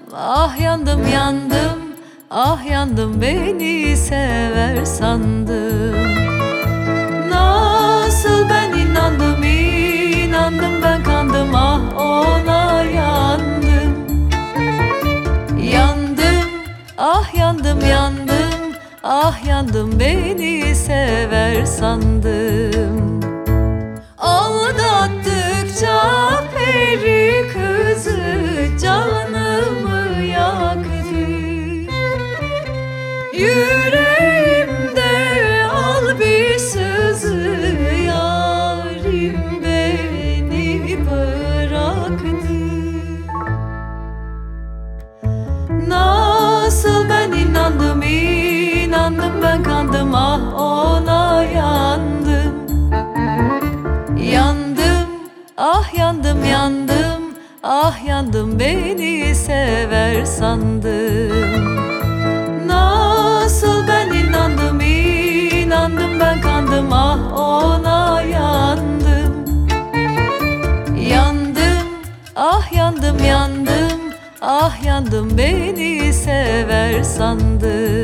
ah yandım yandım, ah yandım beni sever sandım. Nasıl ben inandım, inandım ben kandım, ah ona yandım. Yandım, ah yandım yandım, ah yandım beni sever sandım. Aldattıkça peri kızı canımı yaktı. Yüreğimde al bir sızı, yarim beni bıraktı. Nasıl ben inandım, inandım ben kandım, ah ona yandım. Yandım, ah yandım yandım, ah yandım beni sever sandım. Nasıl ben inandım, inandım ben kandım, ah ona yandım. Yandım, ah yandım yandım, ah yandım beni sever sandım.